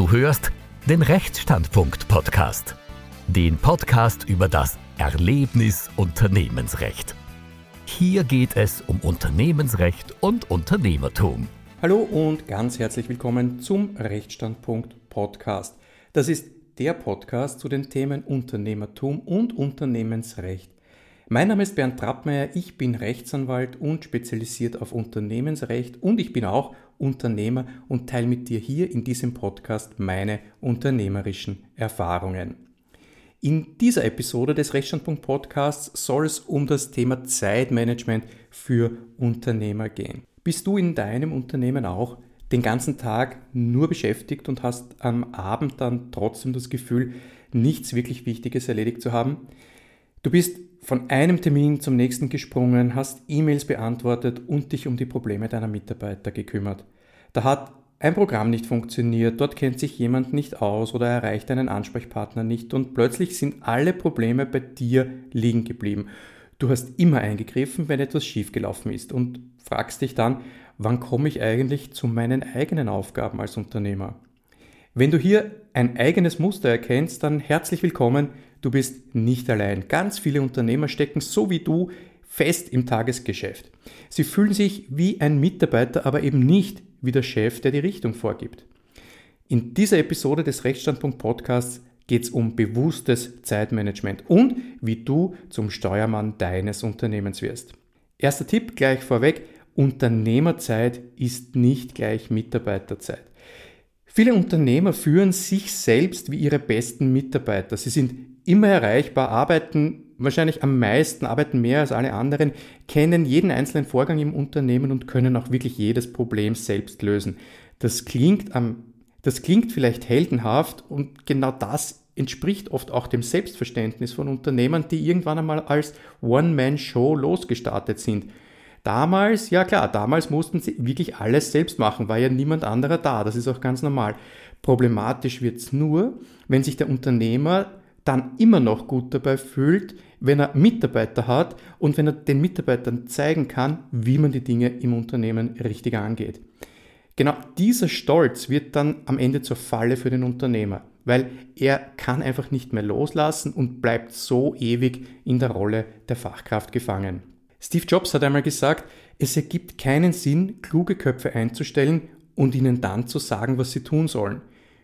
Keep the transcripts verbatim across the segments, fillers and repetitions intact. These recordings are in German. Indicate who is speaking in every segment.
Speaker 1: Du hörst den Rechtsstandpunkt-Podcast. Den Podcast über das Erlebnis Unternehmensrecht. Hier geht es um Unternehmensrecht und Unternehmertum.
Speaker 2: Hallo und ganz herzlich willkommen zum Rechtsstandpunkt-Podcast. Das ist der Podcast zu den Themen Unternehmertum und Unternehmensrecht. Mein Name ist Bernd Trappmeier, ich bin Rechtsanwalt und spezialisiert auf Unternehmensrecht und ich bin auch Unternehmer und teile mit dir hier in diesem Podcast meine unternehmerischen Erfahrungen. In dieser Episode des Rechtsstandpunkt-Podcasts soll es um das Thema Zeitmanagement für Unternehmer gehen. Bist du in deinem Unternehmen auch den ganzen Tag nur beschäftigt und hast am Abend dann trotzdem das Gefühl, nichts wirklich Wichtiges erledigt zu haben? Du bist von einem Termin zum nächsten gesprungen, hast E-Mails beantwortet und dich um die Probleme deiner Mitarbeiter gekümmert. Da hat ein Programm nicht funktioniert, dort kennt sich jemand nicht aus oder erreicht einen Ansprechpartner nicht und plötzlich sind alle Probleme bei dir liegen geblieben. Du hast immer eingegriffen, wenn etwas schiefgelaufen ist und fragst dich dann, wann komme ich eigentlich zu meinen eigenen Aufgaben als Unternehmer? Wenn du hier ein eigenes Muster erkennst, dann herzlich willkommen, du bist nicht allein. Ganz viele Unternehmer stecken so wie du fest im Tagesgeschäft. Sie fühlen sich wie ein Mitarbeiter, aber eben nicht wie der Chef, der die Richtung vorgibt. In dieser Episode des Rechtsstandpunkt-Podcasts geht es um bewusstes Zeitmanagement und wie du zum Steuermann deines Unternehmens wirst. Erster Tipp gleich vorweg, Unternehmerzeit ist nicht gleich Mitarbeiterzeit. Viele Unternehmer führen sich selbst wie ihre besten Mitarbeiter. Sie sind immer erreichbar, arbeiten wahrscheinlich am meisten, arbeiten mehr als alle anderen, kennen jeden einzelnen Vorgang im Unternehmen und können auch wirklich jedes Problem selbst lösen. Das klingt, am, das klingt vielleicht heldenhaft und genau das entspricht oft auch dem Selbstverständnis von Unternehmern, die irgendwann einmal als One-Man-Show losgestartet sind. Damals, ja klar, damals mussten sie wirklich alles selbst machen, war ja niemand anderer da, das ist auch ganz normal. Problematisch wird es nur, wenn sich der Unternehmer dann immer noch gut dabei fühlt, wenn er Mitarbeiter hat und wenn er den Mitarbeitern zeigen kann, wie man die Dinge im Unternehmen richtig angeht. Genau dieser Stolz wird dann am Ende zur Falle für den Unternehmer, weil er kann einfach nicht mehr loslassen und bleibt so ewig in der Rolle der Fachkraft gefangen. Steve Jobs hat einmal gesagt, es ergibt keinen Sinn, kluge Köpfe einzustellen und ihnen dann zu sagen, was sie tun sollen.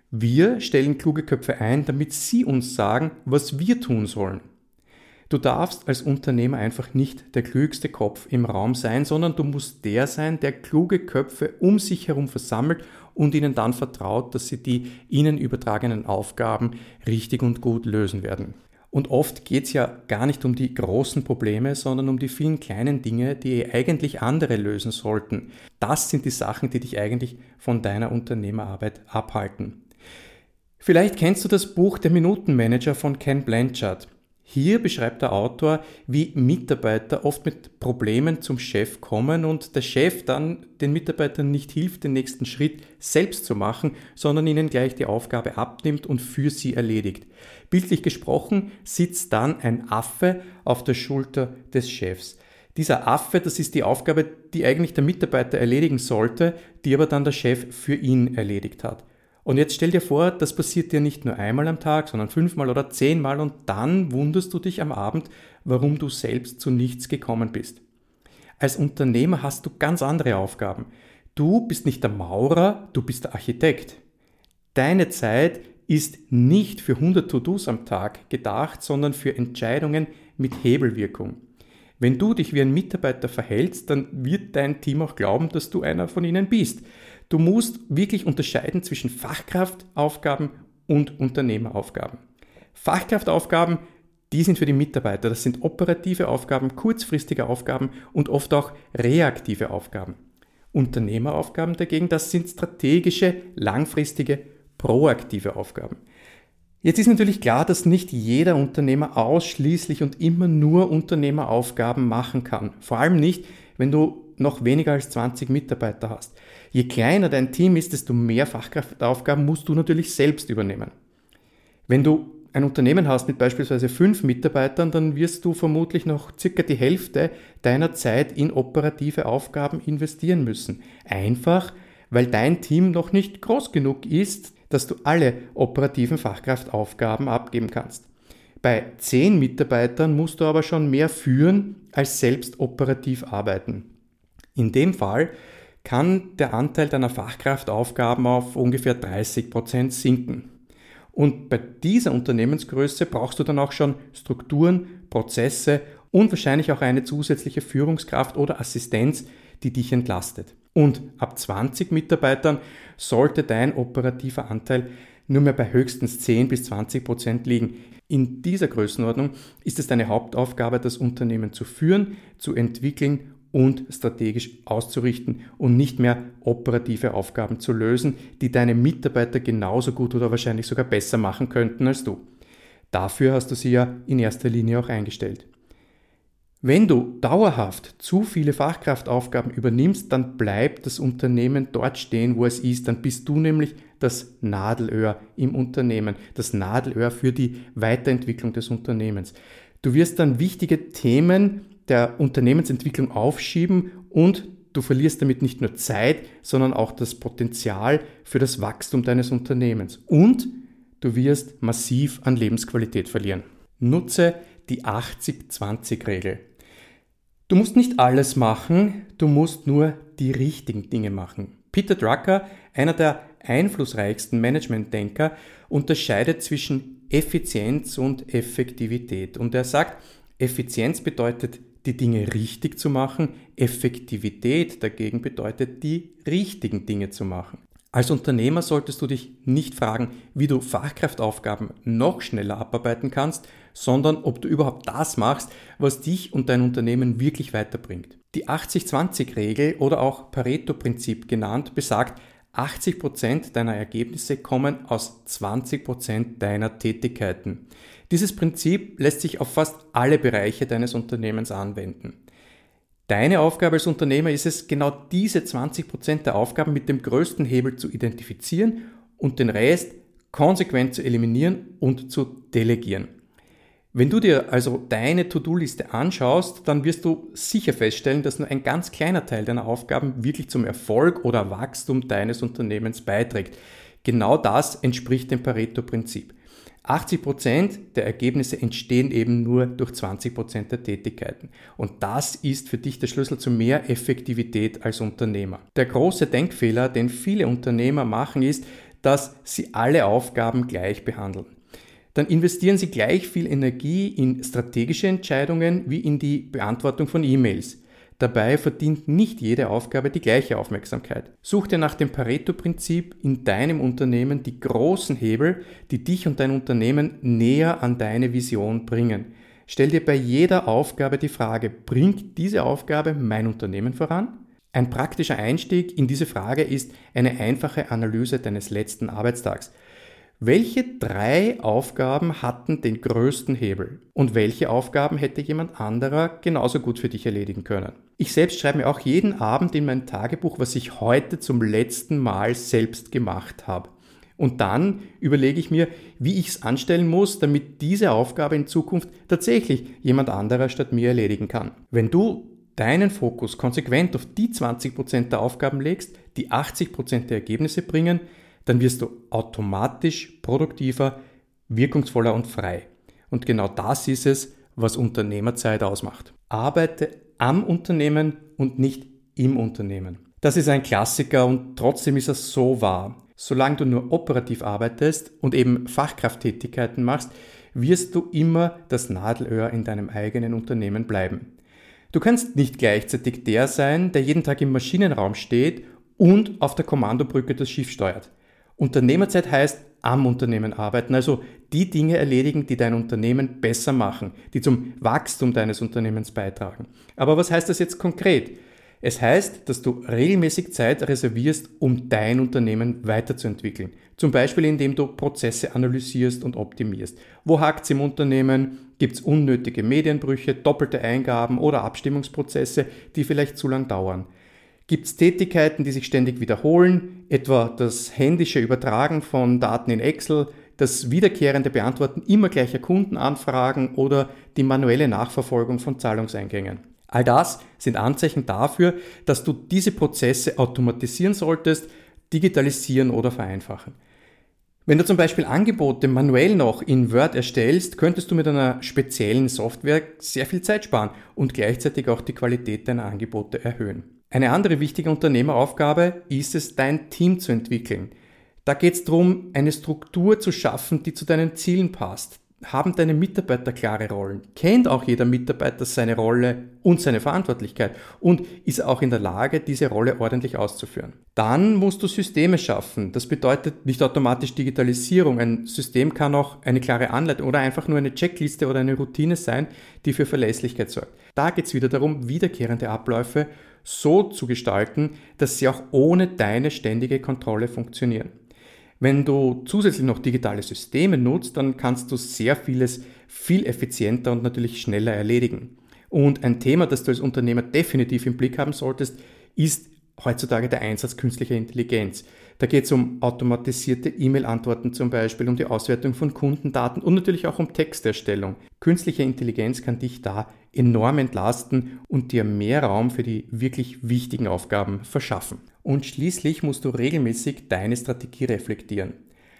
Speaker 2: Wir stellen kluge Köpfe ein, damit sie uns sagen, was wir tun sollen. Du darfst als Unternehmer einfach nicht der klügste Kopf im Raum sein, sondern du musst der sein, der kluge Köpfe um sich herum versammelt und ihnen dann vertraut, dass sie die ihnen übertragenen Aufgaben richtig und gut lösen werden. Und oft geht es ja gar nicht um die großen Probleme, sondern um die vielen kleinen Dinge, die eigentlich andere lösen sollten. Das sind die Sachen, die dich eigentlich von deiner Unternehmerarbeit abhalten. Vielleicht kennst du das Buch Der Minutenmanager von Ken Blanchard. Hier beschreibt der Autor, wie Mitarbeiter oft mit Problemen zum Chef kommen und der Chef dann den Mitarbeitern nicht hilft, den nächsten Schritt selbst zu machen, sondern ihnen gleich die Aufgabe abnimmt und für sie erledigt. Bildlich gesprochen sitzt dann ein Affe auf der Schulter des Chefs. Dieser Affe, das ist die Aufgabe, die eigentlich der Mitarbeiter erledigen sollte, die aber dann der Chef für ihn erledigt hat. Und jetzt stell dir vor, das passiert dir nicht nur einmal am Tag, sondern fünfmal oder zehnmal und dann wunderst du dich am Abend, warum du selbst zu nichts gekommen bist. Als Unternehmer hast du ganz andere Aufgaben. Du bist nicht der Maurer, du bist der Architekt. Deine Zeit ist nicht für hundert To-Dos am Tag gedacht, sondern für Entscheidungen mit Hebelwirkung. Wenn du dich wie ein Mitarbeiter verhältst, dann wird dein Team auch glauben, dass du einer von ihnen bist. Du musst wirklich unterscheiden zwischen Fachkraftaufgaben und Unternehmeraufgaben. Fachkraftaufgaben, die sind für die Mitarbeiter. Das sind operative Aufgaben, kurzfristige Aufgaben und oft auch reaktive Aufgaben. Unternehmeraufgaben dagegen, das sind strategische, langfristige, proaktive Aufgaben. Jetzt ist natürlich klar, dass nicht jeder Unternehmer ausschließlich und immer nur Unternehmeraufgaben machen kann. Vor allem nicht, wenn du noch weniger als zwanzig Mitarbeiter hast. Je kleiner dein Team ist, desto mehr Fachkraftaufgaben musst du natürlich selbst übernehmen. Wenn du ein Unternehmen hast mit beispielsweise fünf Mitarbeitern, dann wirst du vermutlich noch circa die Hälfte deiner Zeit in operative Aufgaben investieren müssen. Einfach, weil dein Team noch nicht groß genug ist, dass du alle operativen Fachkraftaufgaben abgeben kannst. Bei zehn Mitarbeitern musst du aber schon mehr führen als selbst operativ arbeiten. In dem Fall kann der Anteil deiner Fachkraftaufgaben auf ungefähr dreißig Prozent sinken. Und bei dieser Unternehmensgröße brauchst du dann auch schon Strukturen, Prozesse und wahrscheinlich auch eine zusätzliche Führungskraft oder Assistenz, die dich entlastet. Und ab zwanzig Mitarbeitern sollte dein operativer Anteil nur mehr bei höchstens zehn bis zwanzig Prozent liegen. In dieser Größenordnung ist es deine Hauptaufgabe, das Unternehmen zu führen, zu entwickeln und strategisch auszurichten und nicht mehr operative Aufgaben zu lösen, die deine Mitarbeiter genauso gut oder wahrscheinlich sogar besser machen könnten als du. Dafür hast du sie ja in erster Linie auch eingestellt. Wenn du dauerhaft zu viele Fachkraftaufgaben übernimmst, dann bleibt das Unternehmen dort stehen, wo es ist. Dann bist du nämlich das Nadelöhr im Unternehmen, das Nadelöhr für die Weiterentwicklung des Unternehmens. Du wirst dann wichtige Themen der Unternehmensentwicklung aufschieben und du verlierst damit nicht nur Zeit, sondern auch das Potenzial für das Wachstum deines Unternehmens. Und du wirst massiv an Lebensqualität verlieren. Nutze die achtzig zwanzig Regel. Du musst nicht alles machen, du musst nur die richtigen Dinge machen. Peter Drucker, einer der einflussreichsten Managementdenker, unterscheidet zwischen Effizienz und Effektivität. Und er sagt, Effizienz bedeutet, die Dinge richtig zu machen, Effektivität dagegen bedeutet, die richtigen Dinge zu machen. Als Unternehmer solltest du dich nicht fragen, wie du Fachkraftaufgaben noch schneller abarbeiten kannst, sondern ob du überhaupt das machst, was dich und dein Unternehmen wirklich weiterbringt. Die achtzig zwanzig Regel oder auch Pareto-Prinzip genannt besagt, achtzig Prozent deiner Ergebnisse kommen aus zwanzig Prozent deiner Tätigkeiten. Dieses Prinzip lässt sich auf fast alle Bereiche deines Unternehmens anwenden. Deine Aufgabe als Unternehmer ist es, genau diese zwanzig Prozent der Aufgaben mit dem größten Hebel zu identifizieren und den Rest konsequent zu eliminieren und zu delegieren. Wenn du dir also deine To-Do-Liste anschaust, dann wirst du sicher feststellen, dass nur ein ganz kleiner Teil deiner Aufgaben wirklich zum Erfolg oder Wachstum deines Unternehmens beiträgt. Genau das entspricht dem Pareto-Prinzip. achtzig Prozent der Ergebnisse entstehen eben nur durch zwanzig Prozent der Tätigkeiten. Und das ist für dich der Schlüssel zu mehr Effektivität als Unternehmer. Der große Denkfehler, den viele Unternehmer machen, ist, dass sie alle Aufgaben gleich behandeln. Dann investieren sie gleich viel Energie in strategische Entscheidungen wie in die Beantwortung von E-Mails. Dabei verdient nicht jede Aufgabe die gleiche Aufmerksamkeit. Such dir nach dem Pareto-Prinzip in deinem Unternehmen die großen Hebel, die dich und dein Unternehmen näher an deine Vision bringen. Stell dir bei jeder Aufgabe die Frage, bringt diese Aufgabe mein Unternehmen voran? Ein praktischer Einstieg in diese Frage ist eine einfache Analyse deines letzten Arbeitstags. Welche drei Aufgaben hatten den größten Hebel und welche Aufgaben hätte jemand anderer genauso gut für dich erledigen können? Ich selbst schreibe mir auch jeden Abend in mein Tagebuch, was ich heute zum letzten Mal selbst gemacht habe. Und dann überlege ich mir, wie ich es anstellen muss, damit diese Aufgabe in Zukunft tatsächlich jemand anderer statt mir erledigen kann. Wenn du deinen Fokus konsequent auf die zwanzig Prozent der Aufgaben legst, die achtzig Prozent der Ergebnisse bringen, dann wirst du automatisch produktiver, wirkungsvoller und frei. Und genau das ist es, was Unternehmerzeit ausmacht. Arbeite am Unternehmen und nicht im Unternehmen. Das ist ein Klassiker und trotzdem ist es so wahr. Solange du nur operativ arbeitest und eben Fachkrafttätigkeiten machst, wirst du immer das Nadelöhr in deinem eigenen Unternehmen bleiben. Du kannst nicht gleichzeitig der sein, der jeden Tag im Maschinenraum steht und auf der Kommandobrücke das Schiff steuert. Unternehmerzeit heißt am Unternehmen arbeiten, also die Dinge erledigen, die dein Unternehmen besser machen, die zum Wachstum deines Unternehmens beitragen. Aber was heißt das jetzt konkret? Es heißt, dass du regelmäßig Zeit reservierst, um dein Unternehmen weiterzuentwickeln. Zum Beispiel, indem du Prozesse analysierst und optimierst. Wo hakt es im Unternehmen? Gibt es unnötige Medienbrüche, doppelte Eingaben oder Abstimmungsprozesse, die vielleicht zu lang dauern? Gibt es Tätigkeiten, die sich ständig wiederholen, etwa das händische Übertragen von Daten in Excel, das wiederkehrende Beantworten immer gleicher Kundenanfragen oder die manuelle Nachverfolgung von Zahlungseingängen? All das sind Anzeichen dafür, dass du diese Prozesse automatisieren solltest, digitalisieren oder vereinfachen. Wenn du zum Beispiel Angebote manuell noch in Word erstellst, könntest du mit einer speziellen Software sehr viel Zeit sparen und gleichzeitig auch die Qualität deiner Angebote erhöhen. Eine andere wichtige Unternehmeraufgabe ist es, dein Team zu entwickeln. Da geht es darum, eine Struktur zu schaffen, die zu deinen Zielen passt. Haben deine Mitarbeiter klare Rollen? Kennt auch jeder Mitarbeiter seine Rolle und seine Verantwortlichkeit? Und ist er auch in der Lage, diese Rolle ordentlich auszuführen? Dann musst du Systeme schaffen. Das bedeutet nicht automatisch Digitalisierung. Ein System kann auch eine klare Anleitung oder einfach nur eine Checkliste oder eine Routine sein, die für Verlässlichkeit sorgt. Da geht es wieder darum, wiederkehrende Abläufe so zu gestalten, dass sie auch ohne deine ständige Kontrolle funktionieren. Wenn du zusätzlich noch digitale Systeme nutzt, dann kannst du sehr vieles viel effizienter und natürlich schneller erledigen. Und ein Thema, das du als Unternehmer definitiv im Blick haben solltest, ist heutzutage der Einsatz künstlicher Intelligenz. Da geht es um automatisierte E-Mail-Antworten zum Beispiel, um die Auswertung von Kundendaten und natürlich auch um Texterstellung. Künstliche Intelligenz kann dich da enorm entlasten und dir mehr Raum für die wirklich wichtigen Aufgaben verschaffen. Und schließlich musst du regelmäßig deine Strategie reflektieren.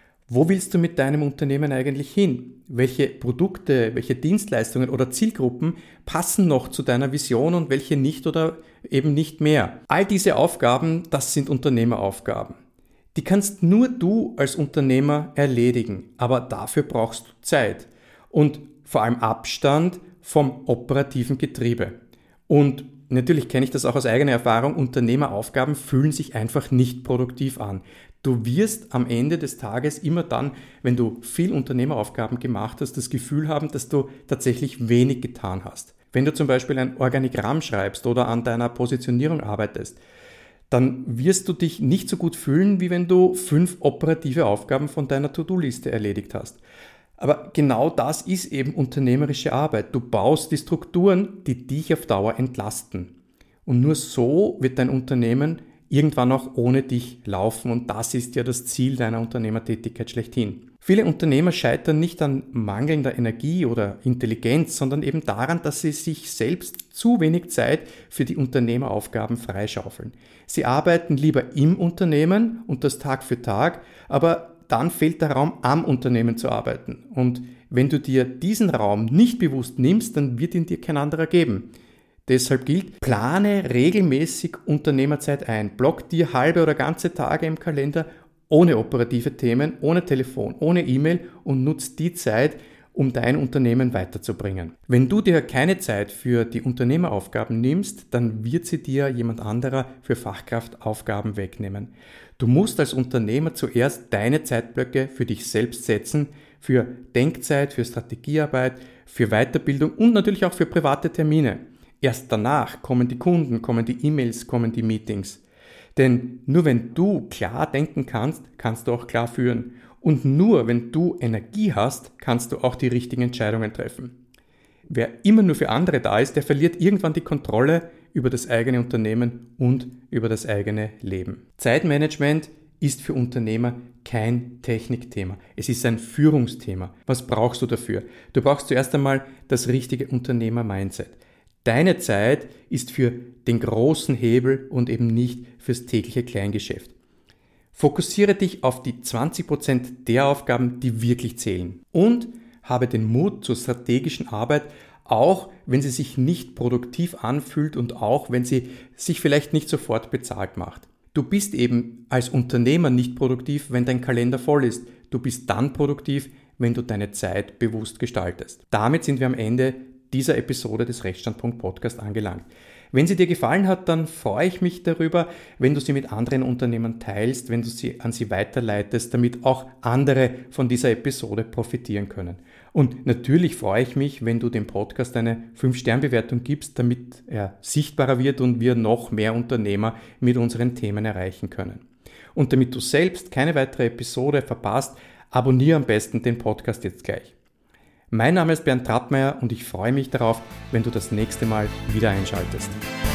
Speaker 2: Wo willst du mit deinem Unternehmen eigentlich hin? Welche Produkte, welche Dienstleistungen oder Zielgruppen passen noch zu deiner Vision und welche nicht oder eben nicht mehr? All diese Aufgaben, das sind Unternehmeraufgaben. Die kannst nur du als Unternehmer erledigen, aber dafür brauchst du Zeit und vor allem Abstand vom operativen Getriebe. Und natürlich kenne ich das auch aus eigener Erfahrung, Unternehmeraufgaben fühlen sich einfach nicht produktiv an. Du wirst am Ende des Tages immer dann, wenn du viel Unternehmeraufgaben gemacht hast, das Gefühl haben, dass du tatsächlich wenig getan hast. Wenn du zum Beispiel ein Organigramm schreibst oder an deiner Positionierung arbeitest, dann wirst du dich nicht so gut fühlen, wie wenn du fünf operative Aufgaben von deiner To-Do-Liste erledigt hast. Aber genau das ist eben unternehmerische Arbeit. Du baust die Strukturen, die dich auf Dauer entlasten. Und nur so wird dein Unternehmen irgendwann auch ohne dich laufen. Und das ist ja das Ziel deiner Unternehmertätigkeit schlechthin. Viele Unternehmer scheitern nicht an mangelnder Energie oder Intelligenz, sondern eben daran, dass sie sich selbst zu wenig Zeit für die Unternehmeraufgaben freischaufeln. Sie arbeiten lieber im Unternehmen und das Tag für Tag, aber dann fehlt der Raum, am Unternehmen zu arbeiten. Und wenn du dir diesen Raum nicht bewusst nimmst, dann wird ihn dir kein anderer geben. Deshalb gilt, plane regelmäßig Unternehmerzeit ein. Block dir halbe oder ganze Tage im Kalender ohne operative Themen, ohne Telefon, ohne E-Mail und nutz die Zeit, um dein Unternehmen weiterzubringen. Wenn du dir keine Zeit für die Unternehmeraufgaben nimmst, dann wird sie dir jemand anderer für Fachkraftaufgaben wegnehmen. Du musst als Unternehmer zuerst deine Zeitblöcke für dich selbst setzen, für Denkzeit, für Strategiearbeit, für Weiterbildung und natürlich auch für private Termine. Erst danach kommen die Kunden, kommen die E-Mails, kommen die Meetings. Denn nur wenn du klar denken kannst, kannst du auch klar führen. Und nur wenn du Energie hast, kannst du auch die richtigen Entscheidungen treffen. Wer immer nur für andere da ist, der verliert irgendwann die Kontrolle über das eigene Unternehmen und über das eigene Leben. Zeitmanagement ist für Unternehmer kein Technikthema. Es ist ein Führungsthema. Was brauchst du dafür? Du brauchst zuerst einmal das richtige Unternehmer-Mindset. Deine Zeit ist für den großen Hebel und eben nicht fürs tägliche Kleingeschäft. Fokussiere dich auf die zwanzig Prozent der Aufgaben, die wirklich zählen. Und habe den Mut zur strategischen Arbeit, auch wenn sie sich nicht produktiv anfühlt und auch wenn sie sich vielleicht nicht sofort bezahlt macht. Du bist eben als Unternehmer nicht produktiv, wenn dein Kalender voll ist. Du bist dann produktiv, wenn du deine Zeit bewusst gestaltest. Damit sind wir am Ende dieser Episode des Rechtsstandpunkt Podcast angelangt. Wenn sie dir gefallen hat, dann freue ich mich darüber, wenn du sie mit anderen Unternehmern teilst, wenn du sie an sie weiterleitest, damit auch andere von dieser Episode profitieren können. Und natürlich freue ich mich, wenn du dem Podcast eine fünf Sterne Bewertung gibst, damit er sichtbarer wird und wir noch mehr Unternehmer mit unseren Themen erreichen können. Und damit du selbst keine weitere Episode verpasst, abonniere am besten den Podcast jetzt gleich. Mein Name ist Bernd Trappmeier und ich freue mich darauf, wenn du das nächste Mal wieder einschaltest.